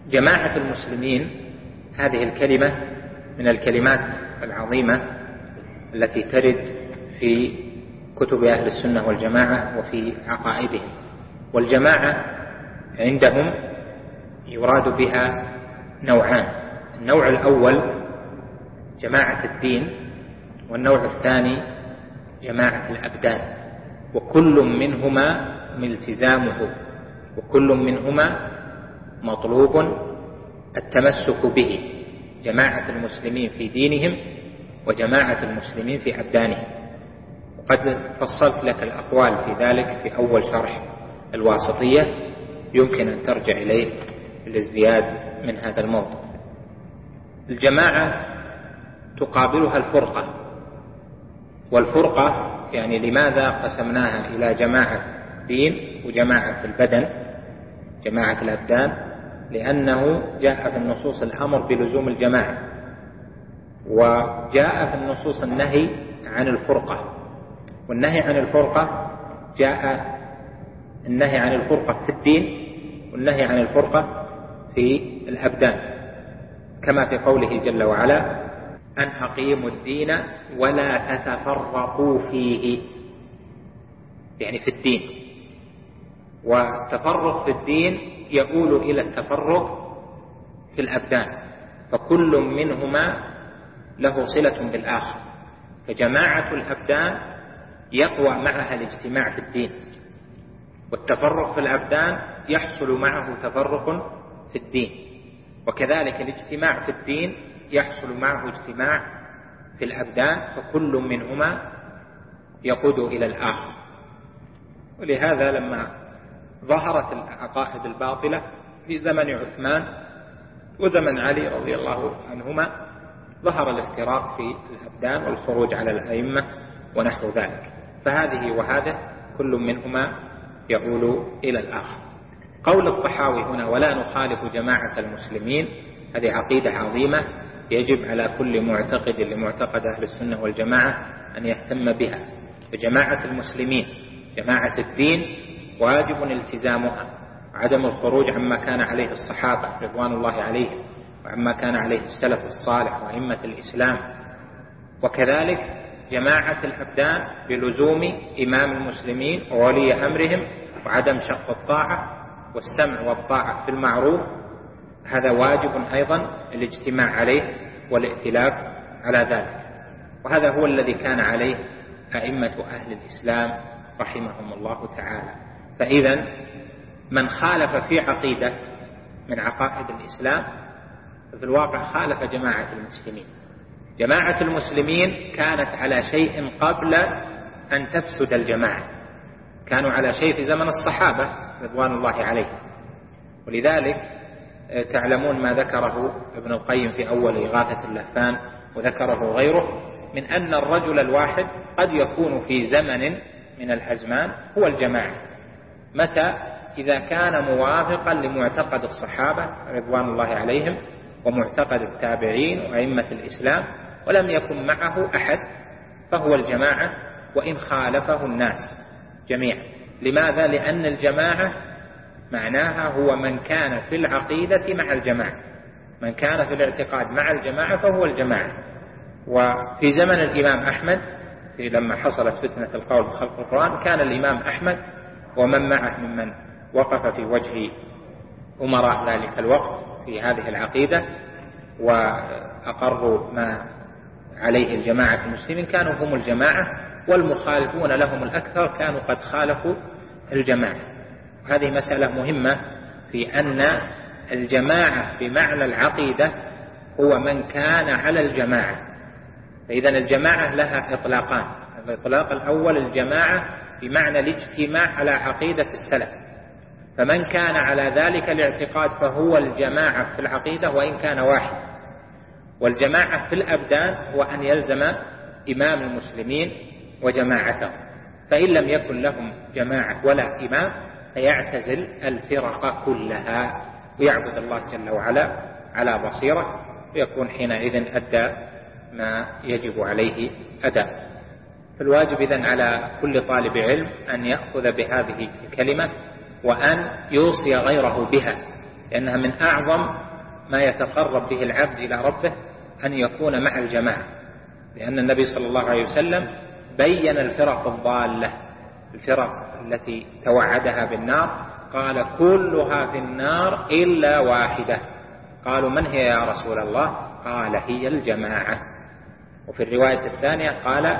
جماعة المسلمين هذه الكلمة من الكلمات العظيمة التي ترد في كتب أهل السنة والجماعة وفي عقائدهم. والجماعة عندهم يراد بها نوعان: النوع الأول جماعة الدين، والنوع الثاني جماعة الأبدان، وكل منهما ملتزامه، وكل منهما مطلوب التمسك به: جماعة المسلمين في دينهم وجماعة المسلمين في أبدانهم. وقد فصلت لك الأقوال في ذلك في أول شرح الواسطية، يمكن أن ترجع إليه للازدياد من هذا الموضوع. الجماعة تقابلها الفرقة، والفرقة يعني لماذا قسمناها إلى جماعة دين وجماعة البدن، جماعة الأبدان؟ لأنه جاء في النصوص الأمر بلزوم الجماعة، وجاء في النصوص النهي عن الفرقة. والنهي عن الفرقة جاء النهي عن الفرقة في الدين، والنهي عن الفرقة في الأبدان، كما في قوله جل وعلا: أن أقيموا الدين ولا تتفرقوا فيه، يعني في الدين. والتفرق في الدين يؤول إلى التفرق في الأبدان، فكل منهما له صلة بالآخر. فجماعة الأبدان يقوى معها الاجتماع في الدين، والتفرق في الأبدان يحصل معه تفرق في الدين، وكذلك الاجتماع في الدين يحصل معه اجتماع في الأبدان، فكل منهما يقود إلى الآخر. ولهذا لما ظهرت العقائد الباطلة في زمن عثمان وزمن علي رضي الله عنهما، ظهر الافتراق في الأبدان والخروج على الأئمة ونحو ذلك. فهذه وهذا كل منهما يؤول إلى الآخر. قول الطحاوي هنا: ولا نخالف جماعة المسلمين، هذه عقيدة عظيمة يجب على كل معتقد لمعتقد أهل السنة والجماعة أن يهتم بها. فجماعة المسلمين جماعة الدين واجب التزامها، عدم الخروج عما كان عليه الصحابة رضوان الله عليهم، وعما كان عليه السلف الصالح وأئمة الإسلام. وكذلك جماعة الأبدان بلزوم إمام المسلمين وولي أمرهم، وعدم شق الطاعة والسمع والطاعة في المعروف، هذا واجب أيضا الاجتماع عليه والائتلاف على ذلك. وهذا هو الذي كان عليه أئمة أهل الإسلام رحمهم الله تعالى. فإذا من خالف في عقيدة من عقائد الإسلام في الواقع خالف جماعة المسلمين. جماعة المسلمين كانت على شيء قبل أن تفسد الجماعة، كانوا على شيء في زمن الصحابة رضوان الله عليهم. ولذلك تعلمون ما ذكره ابن القيم في أول إغاثة اللهفان، وذكره غيره، من أن الرجل الواحد قد يكون في زمن من الأزمان هو الجماعة. متى؟ إذا كان موافقا لمعتقد الصحابة رضوان الله عليهم ومعتقد التابعين وأئمة الإسلام، ولم يكن معه أحد، فهو الجماعة وإن خالفه الناس جميعا. لماذا؟ لأن الجماعة معناها هو من كان في العقيدة مع الجماعة، من كان في الاعتقاد مع الجماعة فهو الجماعة. وفي زمن الإمام أحمد لما حصلت فتنة القول بخلق القرآن، كان الإمام أحمد ومن معه ممن وقف في وجه أمراء ذلك الوقت في هذه العقيدة وأقروا ما عليه الجماعة المسلمين، كانوا هم الجماعة، والمخالفون لهم الأكثر كانوا قد خالفوا الجماعة. هذه مسألة مهمة في أن الجماعة بمعنى العقيدة هو من كان على الجماعة. فإذا الجماعة لها إطلاقان: الإطلاق الأول الجماعة بمعنى الاجتماع على عقيدة السلف، فمن كان على ذلك الاعتقاد فهو الجماعة في العقيدة وإن كان واحد. والجماعة في الأبدان هو أن يلزم إمام المسلمين وجماعته، فإن لم يكن لهم جماعة ولا إمام فيعتزل الفرق كلها ويعبد الله جل وعلا على بصيرة، ويكون حينئذ أدى ما يجب عليه أداء. فالواجب إذن على كل طالب علم أن يأخذ بهذه الكلمة وأن يوصي غيره بها، لأنها من أعظم ما يتقرب به العبد إلى ربه أن يكون مع الجماعة، لأن النبي صلى الله عليه وسلم بين الفرق الضالة، الفرق التي توعدها بالنار، قال كلها في النار إلا واحدة. قالوا من هي يا رسول الله؟ قال هي الجماعة. وفي الرواية الثانية قال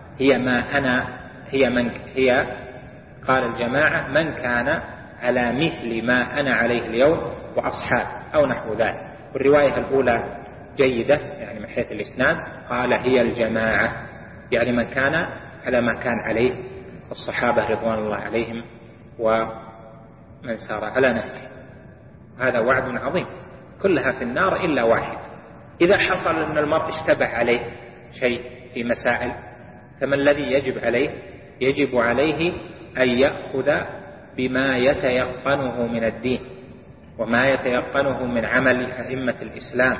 قال الجماعة من كان على مثل ما أنا عليه اليوم وأصحاب أو نحو ذلك. والرواية الأولى جيدة يعني من حيث الإسناد، قال هي الجماعة يعني من كان على ما كان عليه الصحابة رضوان الله عليهم ومن سار على نهجه. هذا وعد عظيم، كلها في النار إلا واحد. إذا حصل أن المرء اشتبه عليه شيء في مسائل، فما الذي يجب عليه؟ يجب عليه أن يأخذ بما يتيقنه من الدين وما يتيقنه من عمل أئمة الإسلام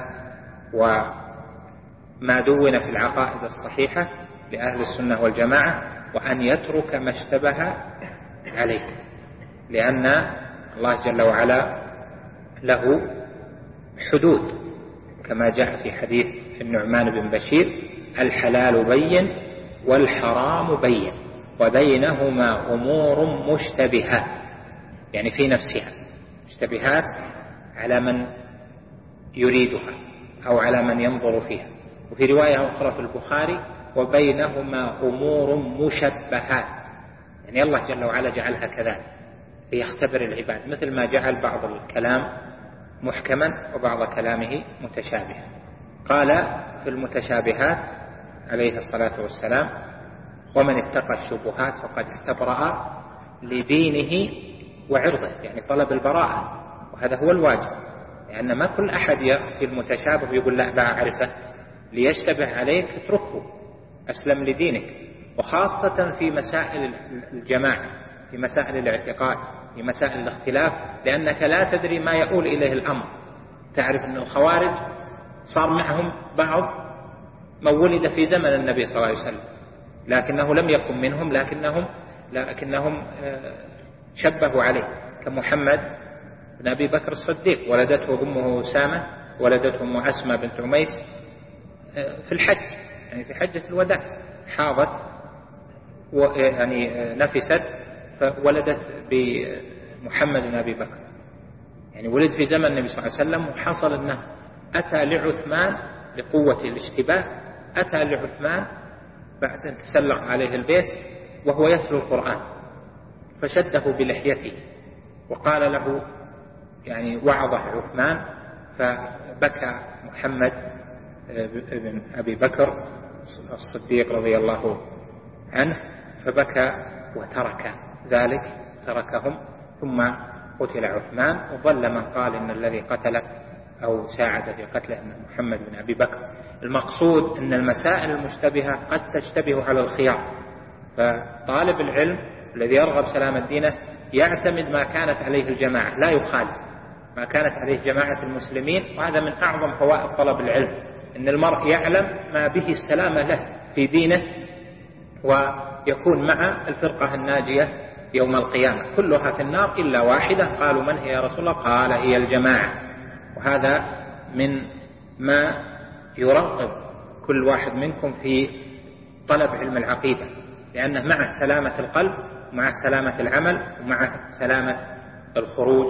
وما دون في العقائد الصحيحة لأهل السنة والجماعة، وأن يترك ما اشتبه عليه، لأن الله جل وعلا له حدود، كما جاء في حديث النعمان بن بشير: الحلال بين والحرام بين وبينهما أمور مشتبهات، يعني في نفسها مشتبهات على من يريدها أو على من ينظر فيها. وفي رواية أخرى في البخاري: وبينهما أمور مشبهات، يعني الله جل وعلا جعلها كذلك ليختبر العباد، مثل ما جعل بعض الكلام محكما وبعض كلامه متشابها. قال في المتشابهات عليه الصلاة والسلام: ومن اتقى الشبهات فقد استبرأ لدينه وعرضه، يعني طلب البراءة، وهذا هو الواجب، لأن ما كل أحد يأتي المتشابه ويقول لا أعرفه، ليشتبه عليك اتركه، أسلم لدينك. وخاصة في مسائل الجماعة، في مسائل الاعتقاد، في مسائل الاختلاف، لأنك لا تدري ما يؤول إليه الأمر. تعرف أن الخوارج صار معهم بعض من ولد في زمن النبي صلى الله عليه وسلم، لكنه لم يكن منهم، لكنهم شبهوا عليه، كمحمد بن أبي بكر الصديق، ولدته أمه أسامة، ولدته أمه أسماء بنت عميس في الحج، يعني في حجة الوداع، حاضت يعني نفست فولدت بمحمد بن أبي بكر، يعني ولد في زمن النبي صلى الله عليه وسلم. وحصل أنه أتى لعثمان لقوة الاشتباه، أتى لعثمان بعد أن تسلق عليه البيت وهو يتلو القرآن، فشده بلحيته وقال له، يعني وعظه عثمان، فبكى محمد بن أبي بكر الصديق رضي الله عنه، فبكى وترك ذلك، تركهم، ثم قتل عثمان. وظل من قال إن الذي قتله أو ساعد في قتله محمد بن أبي بكر. المقصود أن المسائل المشتبهة قد تشتبه على الخيار، فطالب العلم الذي يرغب سلامة دينه يعتمد ما كانت عليه الجماعة، لا يخالف ما كانت عليه جماعة المسلمين. وهذا من أعظم فوائد طلب العلم، أن المرء يعلم ما به السلامة له في دينه، ويكون مع الفرقة الناجية يوم القيامة. كلها في النار إلا واحدة. قالوا من هي يا رسول الله؟ قال هي الجماعة. وهذا من ما يرغب كل واحد منكم في طلب علم العقيدة، لأنه مع سلامة القلب ومع سلامة العمل ومع سلامة الخروج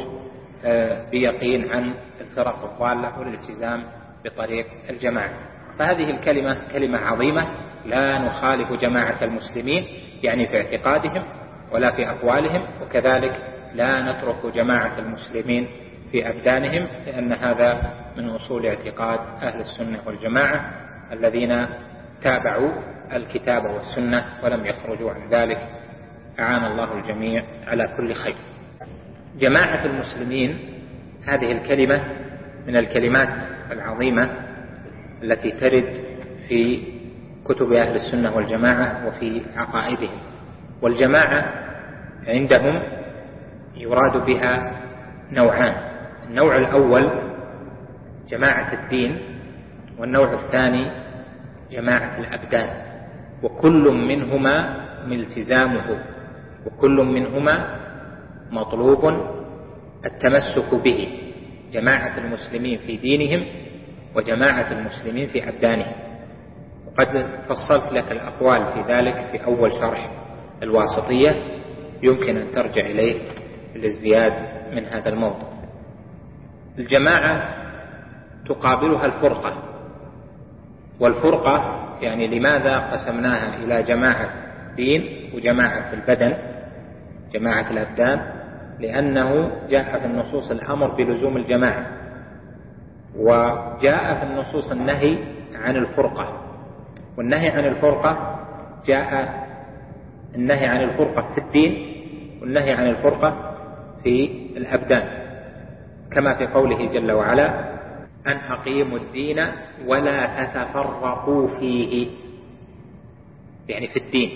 بيقين عن الفرق الضالة والالتزام بطريق الجماعة. فهذه الكلمة كلمة عظيمة، لا نخالف جماعة المسلمين يعني في اعتقادهم ولا في أقوالهم، وكذلك لا نترك جماعة المسلمين في أبدانهم، لأن هذا من أصول اعتقاد أهل السنة والجماعة الذين تابعوا الكتاب والسنة ولم يخرجوا عن ذلك. أعان الله الجميع على كل خير. جماعة المسلمين هذه الكلمة من الكلمات العظيمة التي ترد في كتب أهل السنة والجماعة وفي عقائدهم. والجماعة عندهم يراد بها نوعان: النوع الأول جماعة الدين، والنوع الثاني جماعة الأبدان، وكل منهما التزامه، وكل منهما مطلوب التمسك به جماعة المسلمين في دينهم وجماعة المسلمين في أبدانهم. وقد فصلت لك الأقوال في ذلك في أول شرح الواسطية، يمكن أن ترجع إليه للازدياد من هذا الموضوع. الجماعة تقابلها الفرقة، والفرقة يعني لماذا قسمناها إلى جماعة دين وجماعة البدن، جماعة الأبدان؟ لأنه جاء في النصوص الأمر بلزوم الجماعة، وجاء في النصوص النهي عن الفرقة. والنهي عن الفرقة جاء النهي عن الفرقة في الدين والنهي عن الفرقة في الأبدان، كما في قوله جل وعلا: أن أقيموا الدين ولا تتفرقوا فيه، يعني في الدين.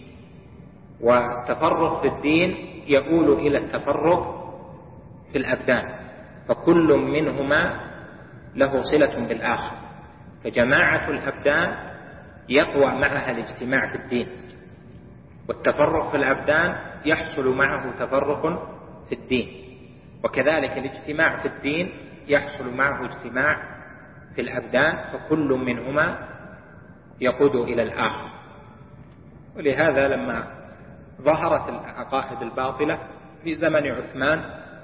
والتفرق في الدين يؤول إلى التفرق في الأبدان، فكل منهما له صلة بالآخر. فجماعة الأبدان يقوى معها الاجتماع في الدين، والتفرق في الأبدان يحصل معه تفرق في الدين، وكذلك الاجتماع في الدين يحصل معه اجتماع في الأبدان، فكل منهما يقود إلى الآخر. ولهذا لما ظهرت العقائد الباطلة في زمن عثمان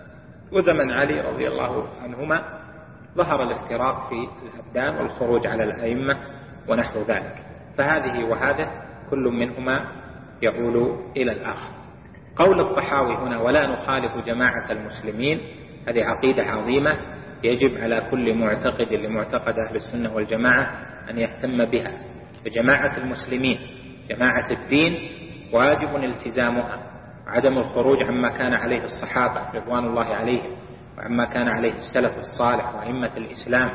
وزمن علي رضي الله عنهما، ظهر الافتراق في الأبدان والخروج على الأئمة ونحو ذلك. فهذه وهذا كل منهما يقول إلى الآخر. قول الطحاوي هنا: ولا نخالف جماعة المسلمين، هذه عقيدة عظيمة يجب على كل معتقد لمعتقد أهل السنة والجماعة أن يهتم بها. فجماعة المسلمين جماعة الدين واجب التزامها، عدم الخروج عما كان عليه الصحابة رضوان الله عليهم وعما كان عليه السلف الصالح وأئمة الإسلام.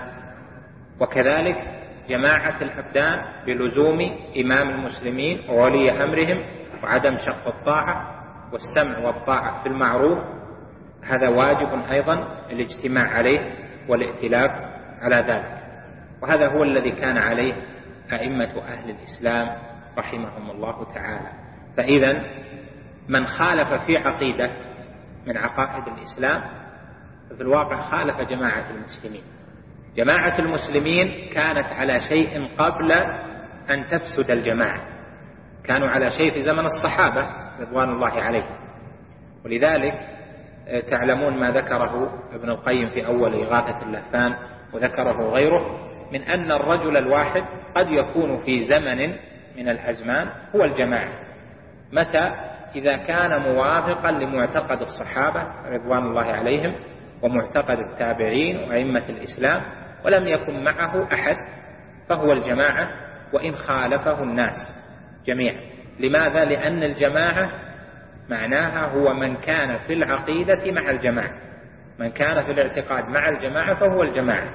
وكذلك جماعة الأبدان بلزوم إمام المسلمين وولي أمرهم، وعدم شق الطاعة والسمع والطاعة في المعروف، هذا واجب أيضا الاجتماع عليه والائتلاف على ذلك. وهذا هو الذي كان عليه أئمة أهل الإسلام رحمهم الله تعالى. فإذا من خالف في عقيدة من عقائد الإسلام في الواقع خالف جماعة المسلمين. جماعة المسلمين كانت على شيء قبل أن تفسد الجماعة، كانوا على شيء في زمن الصحابة رضوان الله عليهم. ولذلك تعلمون ما ذكره ابن القيم في أول إغاثة اللهفان وذكره غيره، من أن الرجل الواحد قد يكون في زمن من الأزمان هو الجماعة. متى؟ إذا كان موافقا لمعتقد الصحابة رضوان الله عليهم ومعتقد التابعين وأئمة الإسلام، ولم يكن معه أحد فهو الجماعة، وإن خالفه الناس جميعا. لماذا؟ لأن الجماعة معناها هو من كان في العقيدة مع الجماعة، من كان في الاعتقاد مع الجماعة فهو الجماعة.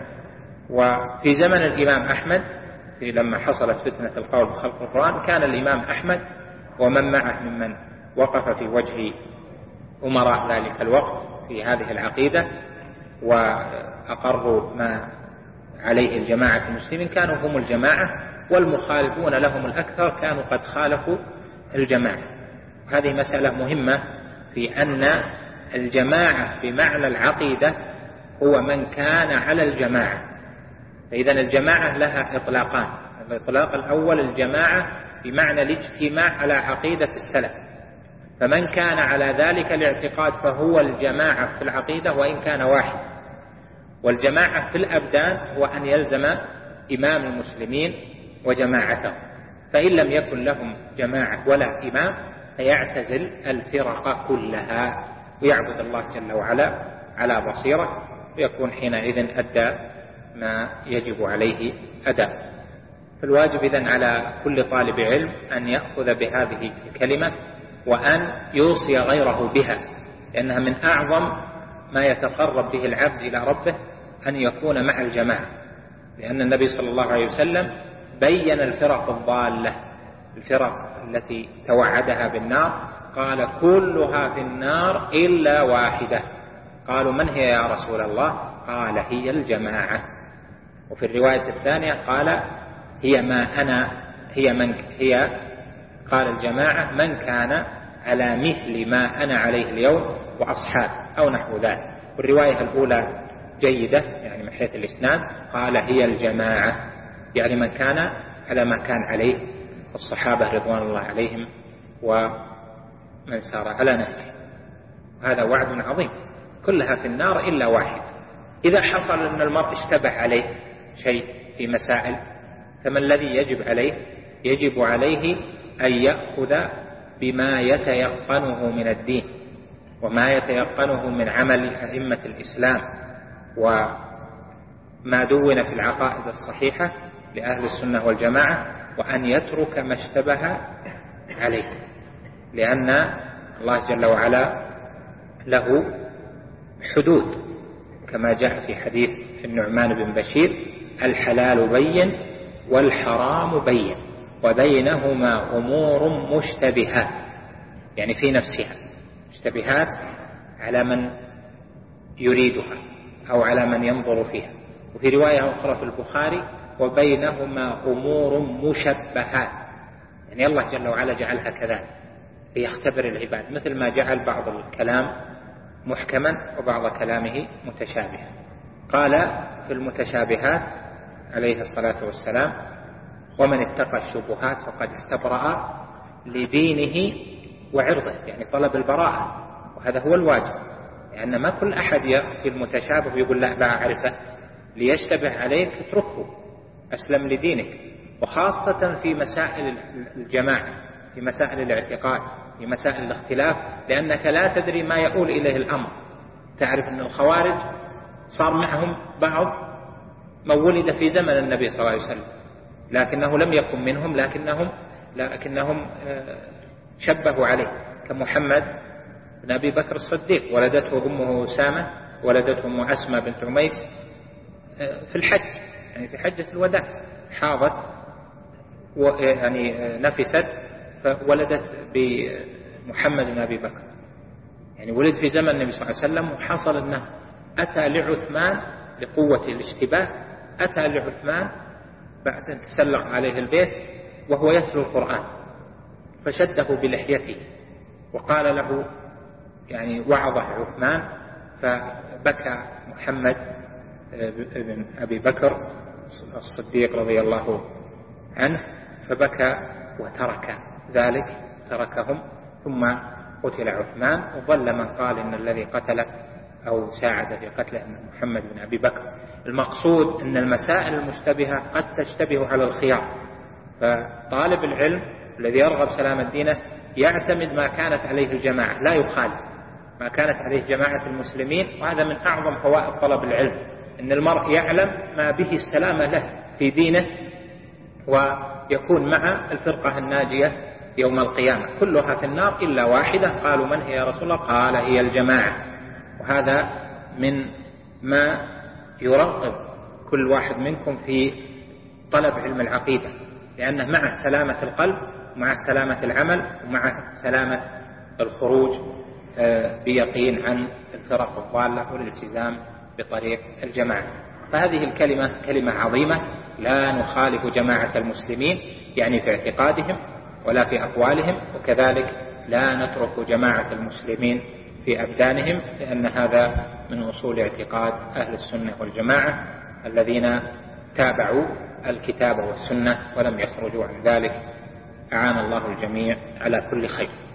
وفي زمن الإمام أحمد لما حصلت فتنة القول بخلق القرآن، كان الإمام أحمد ومن معه ممن وقف في وجه أمراء ذلك الوقت في هذه العقيدة وأقروا ما عليه الجماعة المسلمين كانوا هم الجماعة، والمخالفون لهم الأكثر كانوا قد خالفوا الجماعة. هذه مسألة مهمة في أن الجماعة بمعنى العقيدة هو من كان على الجماعة. فإذا الجماعة لها إطلاقان: الإطلاق الأول الجماعة بمعنى الاجتماع على عقيدة السلف، فمن كان على ذلك الاعتقاد فهو الجماعة في العقيدة وإن كان واحد. والجماعة في الأبدان هو أن يلزم إمام المسلمين وجماعته، فإن لم يكن لهم جماعة ولا إمام فيعتزل الفرق كلها ويعبد الله جل وعلا على بصيرة، ويكون حينئذ أدى ما يجب عليه أداء. فالواجب إذن على كل طالب علم أن يأخذ بهذه الكلمة وأن يوصي غيره بها، لأنها من أعظم ما يتقرب به العبد إلى ربه أن يكون مع الجماعة، لأن النبي صلى الله عليه وسلم بين الفرق الضالة، الفرق التي توعدها بالنار، قال: كلها في النار إلا واحدة. قالوا: من هي يا رسول الله؟ قال: هي الجماعة. وفي الرواية الثانية قال: قال الجماعة من كان على مثل ما أنا عليه اليوم وأصحاب، أو نحو ذلك. والرواية الأولى جيدة يعني من حيث الإسناد، قال هي الجماعة، يعني من كان على ما كان عليه الصحابة رضوان الله عليهم ومن سار على نهجه. هذا وعد عظيم، كلها في النار إلا واحد. إذا حصل أن المرء اشتبه عليه شيء في مسائل، فما الذي يجب عليه؟ يجب عليه أن يأخذ بما يتيقنه من الدين وما يتيقنه من عمل أئمة الإسلام وما دون في العقائد الصحيحة لأهل السنة والجماعة، وأن يترك ما اشتبه عليه، لأن الله جل وعلا له حدود، كما جاء في حديث النعمان بن بشير: الحلال بين والحرام بين وبينهما أمور مشتبهات، يعني في نفسها مشتبهات على من يريدها أو على من ينظر فيها. وفي رواية أخرى في البخاري: وبينهما أمور مشبهات، يعني الله جل وعلا جعلها كذلك ليختبر العباد، مثل ما جعل بعض الكلام محكما وبعض كلامه متشابها. قال في المتشابهات عليه الصلاة والسلام: ومن اتقى الشبهات فقد استبرأ لدينه وعرضه، يعني طلب البراءة، وهذا هو الواجب، لأن ما كل أحد يأتي المتشابه ويقول لا أعرفه، ليشتبه عليك اتركه، أسلم لدينك. وخاصة في مسائل الجماعة، في مسائل الاعتقاد، في مسائل الاختلاف، لأنك لا تدري ما يؤول إليه الأمر. تعرف أن الخوارج صار معهم بعض من ولد في زمن النبي صلى الله عليه وسلم، لكنه لم يكن منهم، لكنهم شبهوا عليه، كمحمد بن أبي بكر الصديق، ولدته أمه أسامة، ولدته أمه أسماء بنت عميس في الحج، يعني في حجة الوداع، حاضت يعني نفست فولدت بمحمد بن أبي بكر، يعني ولد في زمن النبي صلى الله عليه وسلم. وحصل أنه أتى لعثمان لقوة الاشتباه، أتى لعثمان بعد أن تسلق عليه البيت وهو يتلو القرآن، فشده بلحيته وقال له، يعني وعظه عثمان، فبكى محمد بن أبي بكر الصديق رضي الله عنه، فبكى وترك ذلك، تركهم، ثم قتل عثمان، وظل من قال إن الذي قتله أو ساعد في قتله محمد بن أبي بكر. المقصود أن المسائل المشتبهة قد تشتبه على الخيار، فطالب العلم الذي يرغب سلامة دينه يعتمد ما كانت عليه الجماعة، لا يخالف ما كانت عليه جماعة المسلمين. وهذا من أعظم فوائد طلب العلم، أن المرء يعلم ما به السلامة له في دينه، ويكون مع الفرقة الناجية يوم القيامة، كلها في النار إلا واحدة. قالوا: من هي يا رسول الله؟ قال: هي الجماعة. وهذا من ما يرغب كل واحد منكم في طلب علم العقيدة، لأنه مع سلامة القلب ومع سلامة العمل ومع سلامة الخروج بيقين عن الفرق الضالة والالتزام بطريق الجماعة. فهذه الكلمة كلمة عظيمة، لا نخالف جماعة المسلمين يعني في اعتقادهم ولا في أقوالهم، وكذلك لا نترك جماعة المسلمين في أبدانهم، لأن هذا من أصول اعتقاد أهل السنة والجماعة الذين تابعوا الكتاب والسنة ولم يخرجوا عن ذلك. أعان الله الجميع على كل خير.